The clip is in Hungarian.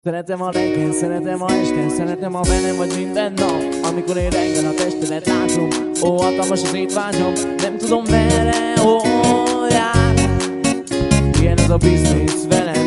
Szeretem a reggel, szeretem a este, szeretem a bennem vagy minden nap. Amikor én reggel a testedet látom, ó, hatalmas az étvágyam, nem tudom merre, ó, jár. Ilyen ez a biznisz velem.